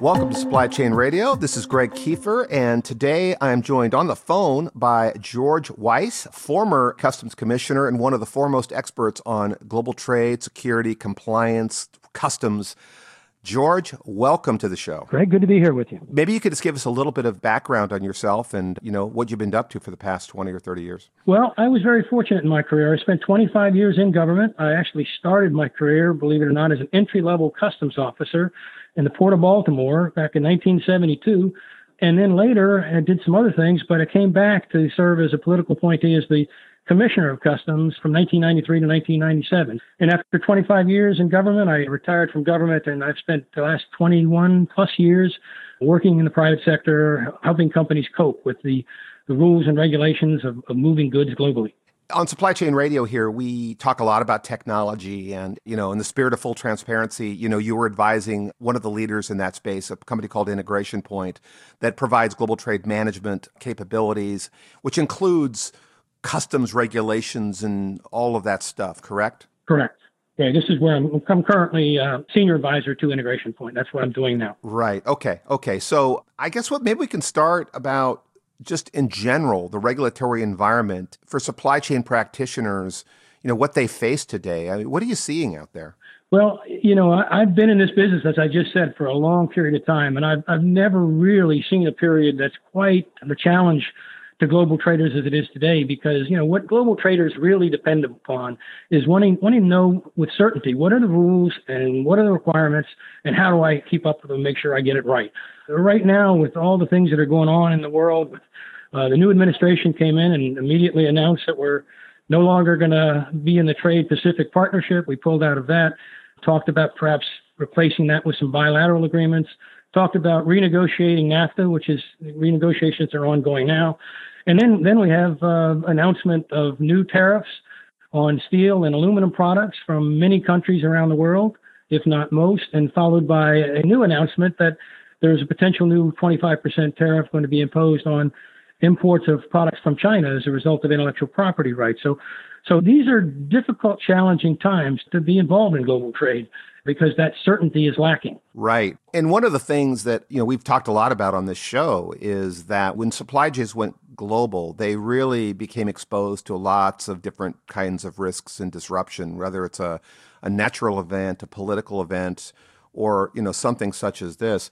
Welcome to Supply Chain Radio. This is Greg Kiefer, and today I am joined on the phone by George Weiss, former Customs Commissioner and one of the foremost experts on global trade, security, compliance, customs. George, welcome to the show. Greg, good to be here with you. Maybe you could just give us a little bit of background on yourself and, what you've been up to for the past 20 or 30 years. Well, I was very fortunate in my career. I spent 25 years in government. I actually started my career, believe it or not, as an entry-level customs officer in the Port of Baltimore back in 1972. And then later, I did some other things, but I came back to serve as a political appointee as the Commissioner of Customs from 1993 to 1997. And after 25 years in government, I retired from government, and I've spent the last 21 plus years working in the private sector, helping companies cope with the rules and regulations of moving goods globally. On Supply Chain Radio here, we talk a lot about technology and, in the spirit of full transparency, you were advising one of the leaders in that space, a company called Integration Point, that provides global trade management capabilities, which includes customs regulations and all of that stuff, correct? Correct. Yeah, this is where I'm currently senior advisor to Integration Point. That's what I'm doing now. Right. Okay. So I guess maybe we can start about just in general, the regulatory environment for supply chain practitioners, what they face today. I mean, what are you seeing out there? Well, I've been in this business, as I just said, for a long period of time, and I've never really seen a period that's quite the challenge to global traders as it is today, because, what global traders really depend upon is wanting to know with certainty, what are the rules and what are the requirements and how do I keep up with them and make sure I get it right. Right now, with all the things that are going on in the world, the new administration came in and immediately announced that we're no longer going to be in the Trade-Pacific Partnership. We pulled out of that, talked about perhaps replacing that with some bilateral agreements, talked about renegotiating NAFTA, which is renegotiations are ongoing now. And then we have announcement of new tariffs on steel and aluminum products from many countries around the world, if not most, and followed by a new announcement that there's a potential new 25% tariff going to be imposed on imports of products from China as a result of intellectual property rights. So these are difficult, challenging times to be involved in global trade because that certainty is lacking. Right. And one of the things that, we've talked a lot about on this show is that when supply chains went global, they really became exposed to lots of different kinds of risks and disruption, whether it's a natural event, a political event, or, something such as this.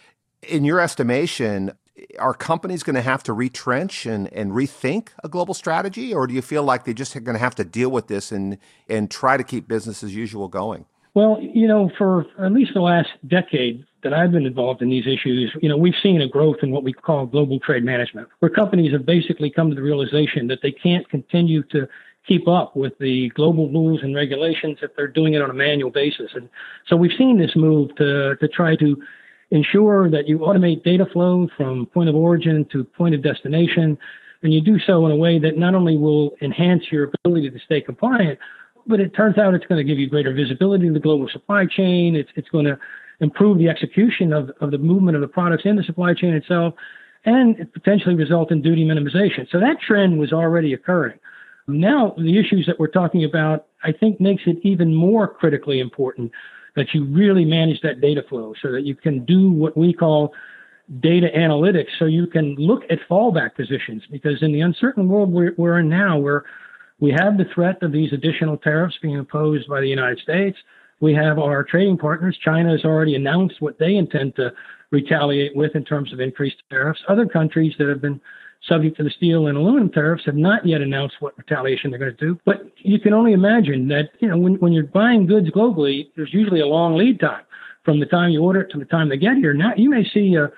In your estimation, are companies going to have to retrench and rethink a global strategy, or do you feel like they're just going to have to deal with this and try to keep business as usual going? Well, for at least the last decade that I've been involved in these issues, we've seen a growth in what we call global trade management, where companies have basically come to the realization that they can't continue to keep up with the global rules and regulations if they're doing it on a manual basis. And so we've seen this move to try to ensure that you automate data flow from point of origin to point of destination, and you do so in a way that not only will enhance your ability to stay compliant, but it turns out it's going to give you greater visibility in the global supply chain. It's going to improve the execution of the movement of the products in the supply chain itself, and it potentially result in duty minimization. So that trend was already occurring. Now, the issues that we're talking about, I think, makes it even more critically important that you really manage that data flow so that you can do what we call data analytics, so you can look at fallback positions. Because in the uncertain world we're in now, where we have the threat of these additional tariffs being imposed by the United States, we have our trading partners. China has already announced what they intend to retaliate with in terms of increased tariffs. Other countries that have been subject to the steel and aluminum tariffs have not yet announced what retaliation they're going to do. But you can only imagine that, when you're buying goods globally, there's usually a long lead time from the time you order it to the time they get here. Now, you may see a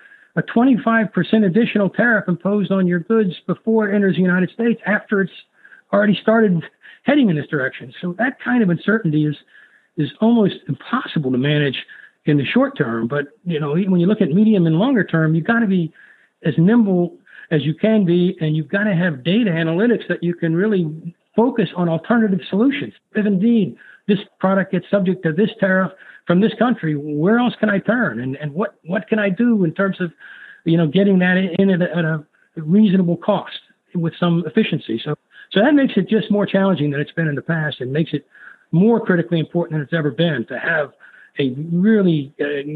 25% additional tariff imposed on your goods before it enters the United States after it's already started heading in this direction. So that kind of uncertainty is almost impossible to manage in the short term. But, when you look at medium and longer term, you've got to be as nimble as you can be, and you've got to have data analytics that you can really focus on alternative solutions. If indeed this product gets subject to this tariff from this country, where else can I turn? And what can I do in terms of, getting that in at a reasonable cost with some efficiency? So that makes it just more challenging than it's been in the past, and makes it more critically important than it's ever been to have a really,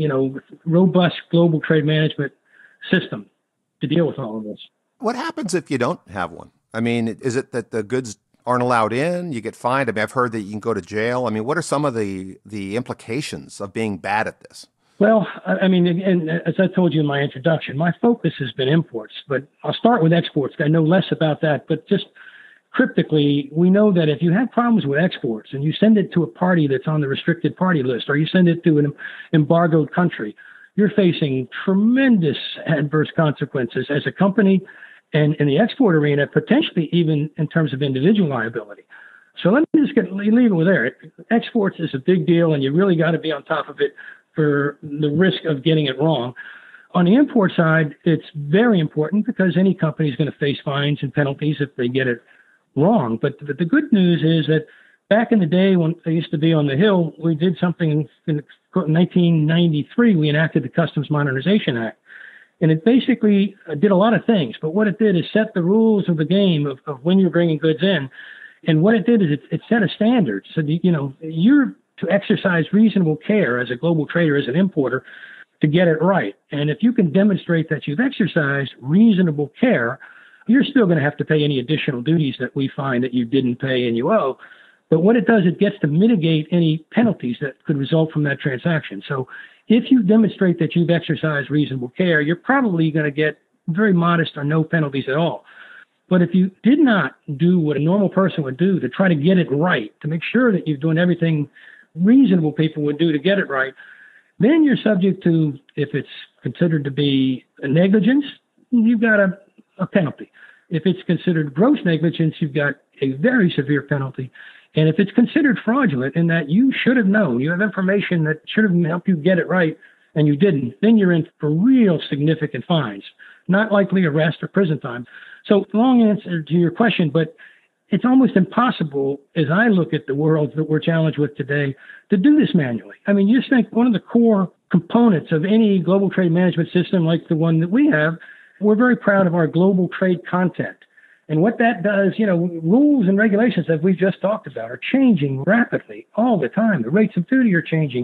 robust global trade management system to deal with all of this. What happens if you don't have one? I mean, is it that the goods aren't allowed in? You get fined? I mean, I've heard that you can go to jail. I mean, what are some of the implications of being bad at this? Well, I mean, and as I told you in my introduction, my focus has been imports, but I'll start with exports. I know less about that, but just cryptically, we know that if you have problems with exports and you send it to a party that's on the restricted party list, or you send it to an embargoed country, you're facing tremendous adverse consequences as a company and in the export arena, potentially even in terms of individual liability. So let me just leave it with there. Exports is a big deal, and you really got to be on top of it for the risk of getting it wrong. On the import side, it's very important because any company is going to face fines and penalties if they get it wrong. But the good news is that back in the day when I used to be on the Hill, we did something in 1993. We enacted the Customs Modernization Act. And it basically did a lot of things. But what it did is set the rules of the game of when you're bringing goods in. And what it did is it set a standard. So, you're to exercise reasonable care as a global trader, as an importer, to get it right. And if you can demonstrate that you've exercised reasonable care, you're still going to have to pay any additional duties that we find that you didn't pay and you owe. But what it does, it gets to mitigate any penalties that could result from that transaction. So if you demonstrate that you've exercised reasonable care, you're probably going to get very modest or no penalties at all. But if you did not do what a normal person would do to try to get it right, to make sure that you're doing everything reasonable people would do to get it right, then you're subject to, if it's considered to be a negligence, you've got a penalty. If it's considered gross negligence, you've got a very severe penalty. And if it's considered fraudulent in that you should have known, you have information that should have helped you get it right, and you didn't, then you're in for real significant fines, not likely arrest or prison time. So long answer to your question, but it's almost impossible, as I look at the world that we're challenged with today, to do this manually. I mean, you just think one of the core components of any global trade management system like the one that we have, we're very proud of our global trade content. And what that does, rules and regulations that we've just talked about are changing rapidly all the time. The rates of duty are changing.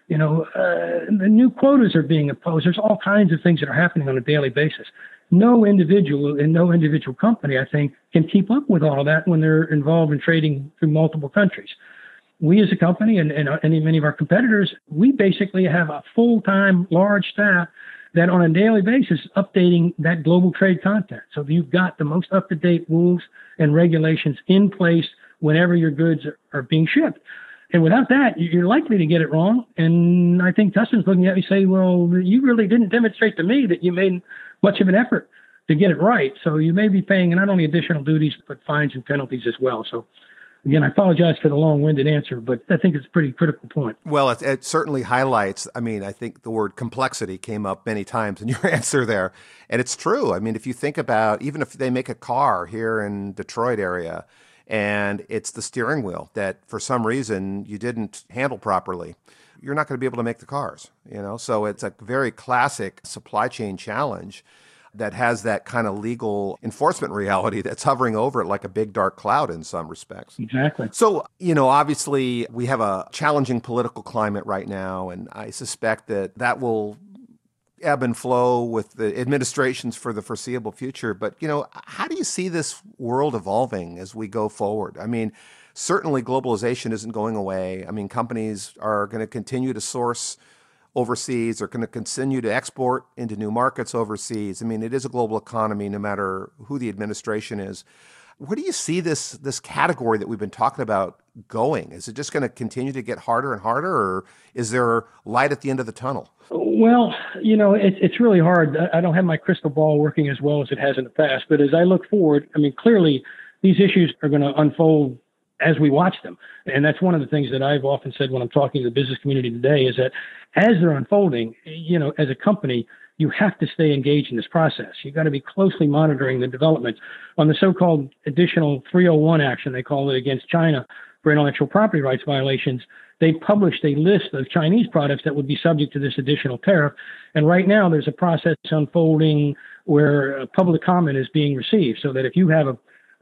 The new quotas are being imposed. There's all kinds of things that are happening on a daily basis. No individual and no individual company, I think, can keep up with all of that when they're involved in trading through multiple countries. We as a company and many of our competitors, we basically have a full-time large staff that on a daily basis updating that global trade content. So you've got the most up-to-date rules and regulations in place whenever your goods are being shipped. And without that, you're likely to get it wrong. And I think Customs looking at me say, well, you really didn't demonstrate to me that you made much of an effort to get it right. So you may be paying not only additional duties, but fines and penalties as well. So again, I apologize for the long-winded answer, but I think it's a pretty critical point. Well, it certainly highlights, I think the word complexity came up many times in your answer there. And it's true. I mean, if you think about, even if they make a car here in Detroit area, and it's the steering wheel that for some reason you didn't handle properly, you're not going to be able to make the cars, So it's a very classic supply chain challenge that has that kind of legal enforcement reality that's hovering over it like a big dark cloud in some respects. Exactly. So, obviously we have a challenging political climate right now, and I suspect that will ebb and flow with the administrations for the foreseeable future. But, how do you see this world evolving as we go forward? I mean, certainly globalization isn't going away. I mean, companies are going to continue to source overseas, are going to continue to export into new markets overseas. I mean, it is a global economy no matter who the administration is. Where do you see this category that we've been talking about going? Is it just going to continue to get harder and harder, or is there light at the end of the tunnel? Well, it's really hard. I don't have my crystal ball working as well as it has in the past. But as I look forward, clearly these issues are going to unfold as we watch them. And that's one of the things that I've often said when I'm talking to the business community today is that as they're unfolding, as a company, you have to stay engaged in this process. You've got to be closely monitoring the developments on the so-called additional 301 action, they call it, against China for intellectual property rights violations. They published a list of Chinese products that would be subject to this additional tariff. And right now there's a process unfolding where public comment is being received, so that if you have a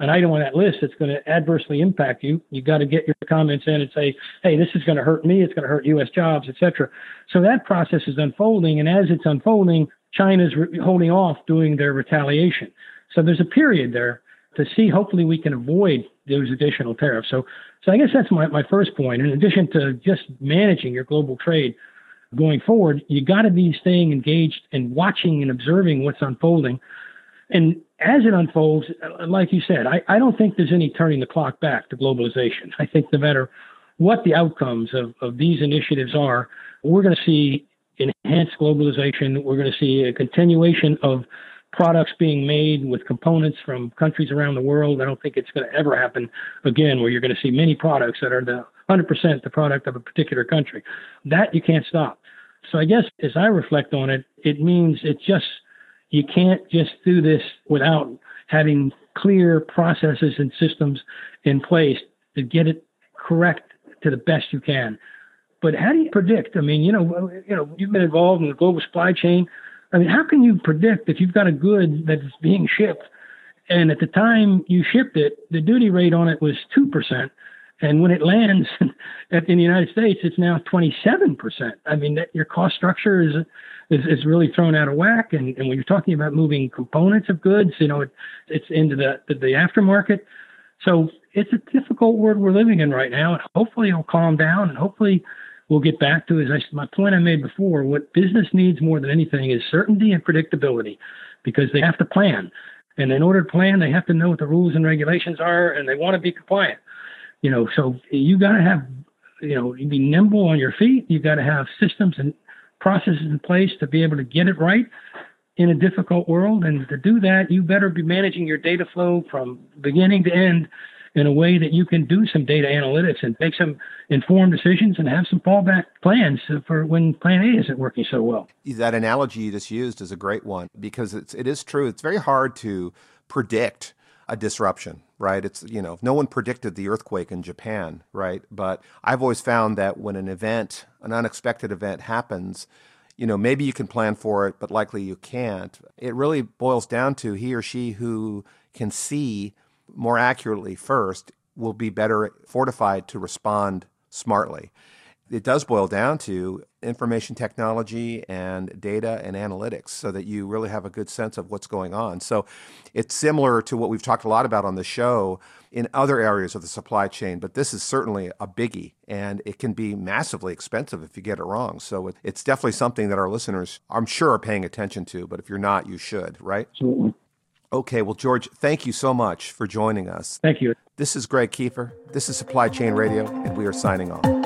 an item on that list that's going to adversely impact you, you got to get your comments in and say, hey, this is going to hurt me, it's going to hurt U.S. jobs, et cetera. So that process is unfolding, and as it's unfolding, China's holding off doing their retaliation. So there's a period there to see, hopefully we can avoid those additional tariffs. So I guess that's my first point. In addition to just managing your global trade going forward, you got to be staying engaged and watching and observing what's unfolding. And as it unfolds, like you said, I don't think there's any turning the clock back to globalization. I think no matter what the outcomes of these initiatives are, we're going to see enhanced globalization. We're going to see a continuation of products being made with components from countries around the world. I don't think it's going to ever happen again where you're going to see many products that are 100% the product of a particular country. That you can't stop. So I guess as I reflect on it, it means you can't just do this without having clear processes and systems in place to get it correct to the best you can. But how do you predict? I mean, you've been involved in the global supply chain. I mean, how can you predict if you've got a good that's being shipped, and at the time you shipped it, the duty rate on it was 2%, and when it lands in the United States, it's now 27%. I mean, your cost structure is really thrown out of whack. And when you're talking about moving components of goods, it's into the aftermarket. So it's a difficult world we're living in right now, and hopefully it'll calm down, and hopefully we'll get back to, my point I made before, what business needs more than anything is certainty and predictability, because they have to plan. And in order to plan, they have to know what the rules and regulations are, and they want to be compliant. So you got to have, be nimble on your feet. You got to have systems and processes in place to be able to get it right in a difficult world. And to do that, you better be managing your data flow from beginning to end in a way that you can do some data analytics and make some informed decisions and have some fallback plans for when plan A isn't working so well. That analogy you just used is a great one, because it is true. It's very hard to predict a disruption, right? It's, no one predicted the earthquake in Japan, right? But I've always found that when an unexpected event happens, maybe you can plan for it, but likely you can't. It really boils down to he or she who can see more accurately first will be better fortified to respond smartly. It does boil down to information technology and data and analytics so that you really have a good sense of what's going on. So it's similar to what we've talked a lot about on the show in other areas of the supply chain, but this is certainly a biggie, and it can be massively expensive if you get it wrong. So it's definitely something that our listeners, I'm sure, are paying attention to, but if you're not, you should, right? Absolutely. Okay, well, George, thank you so much for joining us. Thank you. This is Greg Kiefer. This is Supply Chain Radio, and we are signing off.